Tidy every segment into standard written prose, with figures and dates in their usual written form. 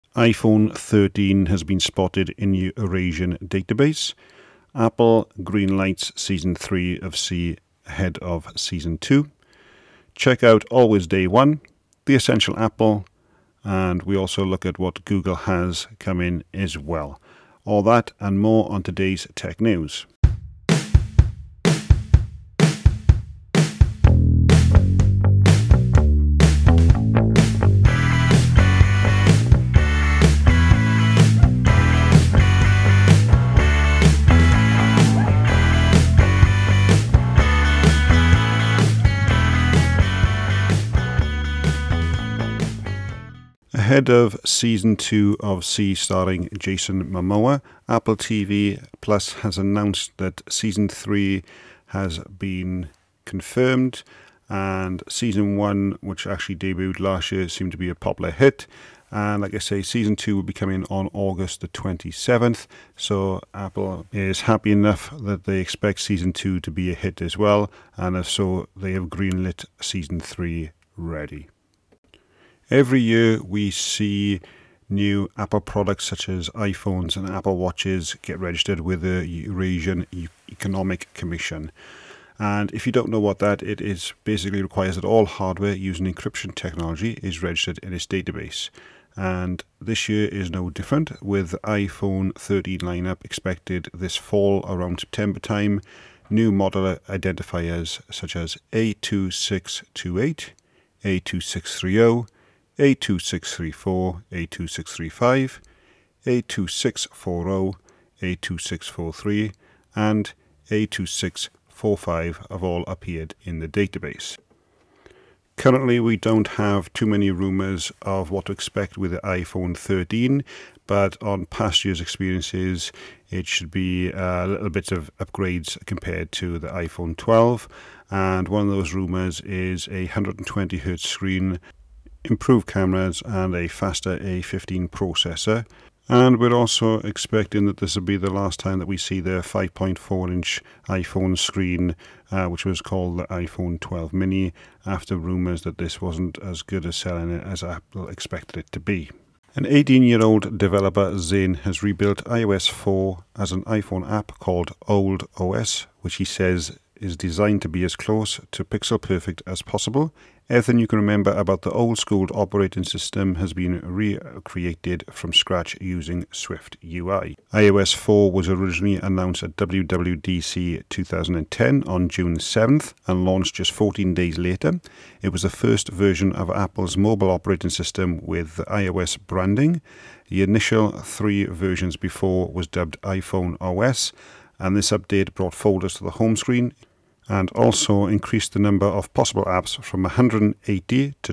iPhone 13 has been spotted in the Eurasian database. Apple greenlights Season 3 of C ahead of Season 2. Check out Always Day 1, The Essential Apple, and we also look at what Google has come in as well. All that and more on today's Tech News. Ahead of Season 2 of C starring Jason Momoa, Apple TV Plus has announced that Season 3 has been confirmed, and Season 1, which actually debuted last year, seemed to be a popular hit. And like I say, Season 2 will be coming on August the 27th, so Apple is happy enough that they expect Season 2 to be a hit as well, and if so, they have greenlit Season 3 ready. Every year we see new Apple products such as iPhones and Apple Watches get registered with the Eurasian Economic Commission. And if you don't know what that is, basically requires that all hardware using encryption technology is registered in its database. And this year is no different, with iPhone 13 lineup expected this fall around September time. New model identifiers such as A2628, A2630, A2634, A2635, A2640, A2643, and A2645 have all appeared in the database. Currently, we don't have too many rumours of what to expect with the iPhone 13, but on past years' experiences, it should be a little bit of upgrades compared to the iPhone 12. And one of those rumours is a 120Hz screen, improved cameras, and a faster A15 processor. And we're also expecting that this will be the last time that we see the 5.4-inch iPhone screen, which was called the iPhone 12 mini, after rumours that this wasn't as good as selling it as Apple expected it to be. An 18-year-old developer, Zane, has rebuilt iOS 4 as an iPhone app called Old OS, which he says is designed to be as close to pixel perfect as possible. Everything you can remember about the old school operating system has been recreated from scratch using Swift UI. iOS 4 was originally announced at WWDC 2010 on June 7th and launched just 14 days later. It was the first version of Apple's mobile operating system with the iOS branding. The initial 3 versions before was dubbed iPhone OS, and this update brought folders to the home screen and also increased the number of possible apps from 180 to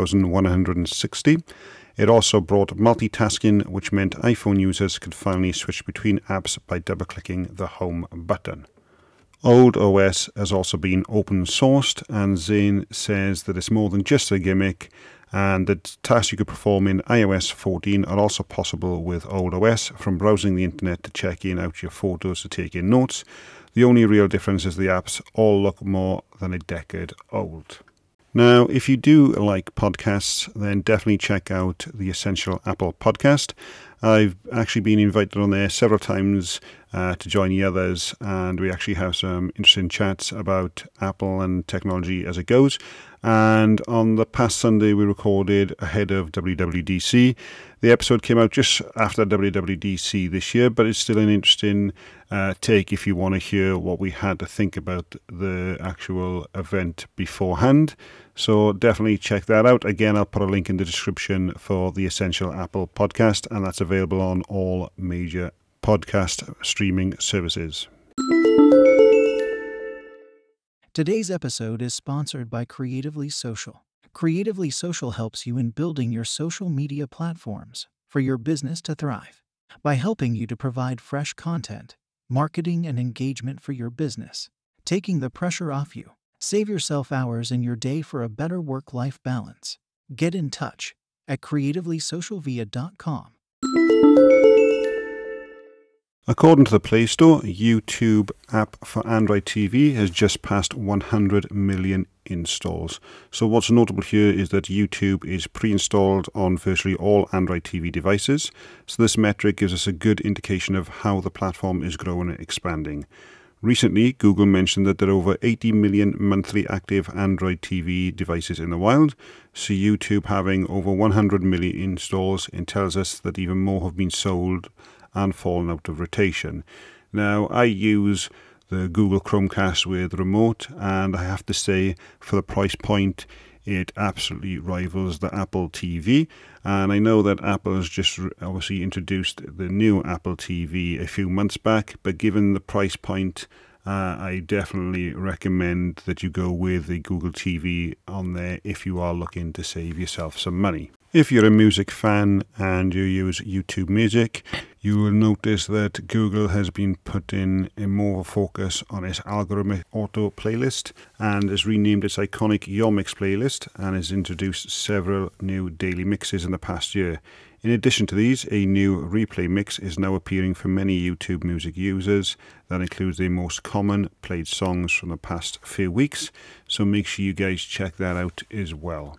2,160. It also brought multitasking, which meant iPhone users could finally switch between apps by double-clicking the home button. Old OS has also been open sourced, and Zane says that it's more than just a gimmick, and that tasks you could perform in iOS 14 are also possible with Old OS, from browsing the internet to checking out your photos to taking notes. The only real difference is the apps all look more than a decade old. Now, if you do like podcasts, then definitely check out the Essential Apple podcast. I've actually been invited on there several times to join the others, and we actually have some interesting chats about Apple and technology as it goes. And on the past Sunday, we recorded ahead of WWDC. The episode came out just after WWDC this year, but it's still an interesting take if you want to hear what we had to think about the actual event beforehand. So definitely check that out. Again, I'll put a link in the description for the Essential Apple podcast, and that's available on all major podcast streaming services. Today's episode is sponsored by Creatively Social. Creatively Social helps you in building your social media platforms for your business to thrive by helping you to provide fresh content, marketing, and engagement for your business, taking the pressure off you. Save yourself hours in your day for a better work-life balance. Get in touch at creativelysocialvia.com. According to the Play Store, YouTube app for Android TV has just passed 100 million installs. So what's notable here is that YouTube is pre-installed on virtually all Android TV devices. So this metric gives us a good indication of how the platform is growing and expanding. Recently, Google mentioned that there are over 80 million monthly active Android TV devices in the wild, so YouTube having over 100 million installs, it tells us that even more have been sold and fallen out of rotation. Now, I use the Google Chromecast with remote, and I have to say, for the price point, it absolutely rivals the Apple TV. And I know that Apple has just obviously introduced the new Apple TV a few months back, but given the price point, I definitely recommend that you go with the Google TV on there if you are looking to save yourself some money. If you're a music fan and you use YouTube Music, you will notice that Google has been putting a more focus on its algorithmic auto playlist and has renamed its iconic Your Mix playlist and has introduced several new daily mixes in the past year. In addition to these, a new replay mix is now appearing for many YouTube Music users. That includes the most common played songs from the past few weeks, so make sure you guys check that out as well.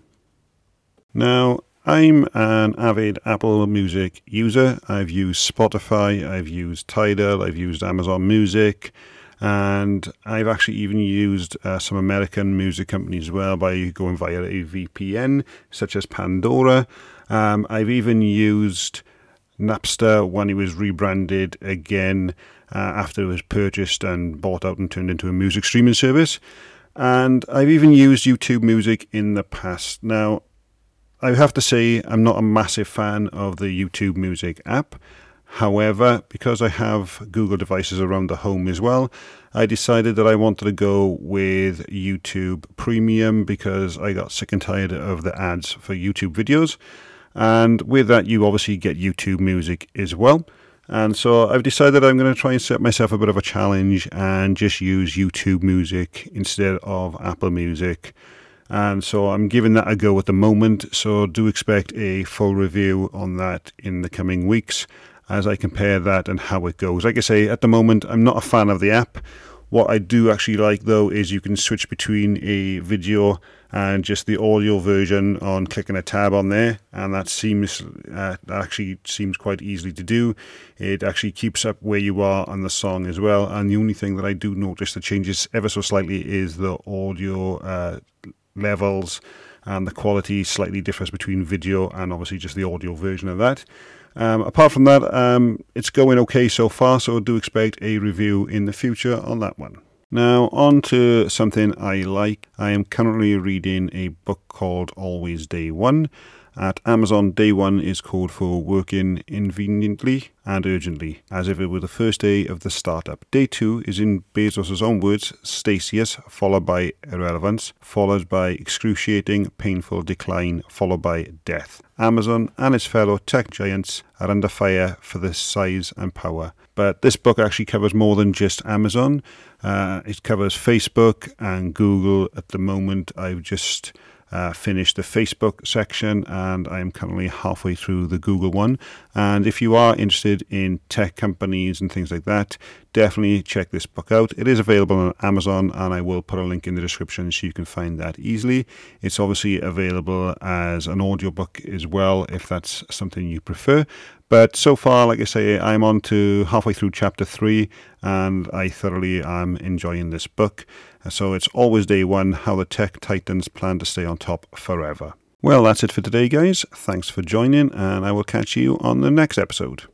Now, I'm an avid Apple Music user. I've used Spotify, I've used Tidal, I've used Amazon Music, and I've actually even used some American music companies as well by going via a VPN, such as Pandora. I've even used Napster when it was rebranded again after it was purchased and bought out and turned into a music streaming service. And I've even used YouTube Music in the past. Now, I have to say I'm not a massive fan of the YouTube Music app. However, because I have Google devices around the home as well, I decided that I wanted to go with YouTube Premium because I got sick and tired of the ads for YouTube videos. And with that, you obviously get YouTube Music as well. And so I've decided I'm going to try and set myself a bit of a challenge and just use YouTube Music instead of Apple Music. And so I'm giving that a go at the moment, so do expect a full review on that in the coming weeks as I compare that and how it goes. Like I say, at the moment, I'm not a fan of the app. What I do actually like, though, is you can switch between a video and just the audio version on clicking a tab on there, and that actually seems quite easily to do. It actually keeps up where you are on the song as well, and the only thing that I do notice that changes ever so slightly is the audio levels, and the quality slightly differs between video and obviously just the audio version of that. Apart from that, it's going okay so far, so do expect a review in the future on that one. Now, on to something I like. I am currently reading a book called Always Day One. At Amazon, day one is code for working inconveniently and urgently, as if it were the first day of the startup. Day two is, in Bezos' own words, stasius, followed by irrelevance, followed by excruciating, painful decline, followed by death. Amazon and its fellow tech giants are under fire for their size and power. But this book actually covers more than just Amazon. It covers Facebook and Google. At the moment, I've just finished the Facebook section, and I'm currently halfway through the Google one. And if you are interested in tech companies and things like that, definitely check this book out. It is available on Amazon, and I will put a link in the description so you can find that easily. It's obviously available as an audiobook as well, if that's something you prefer. But so far, like I say, I'm on to halfway through chapter 3, and I thoroughly am enjoying this book. So it's Always Day One, how the tech titans plan to stay on top forever. Well, that's it for today, guys. Thanks for joining, and I will catch you on the next episode.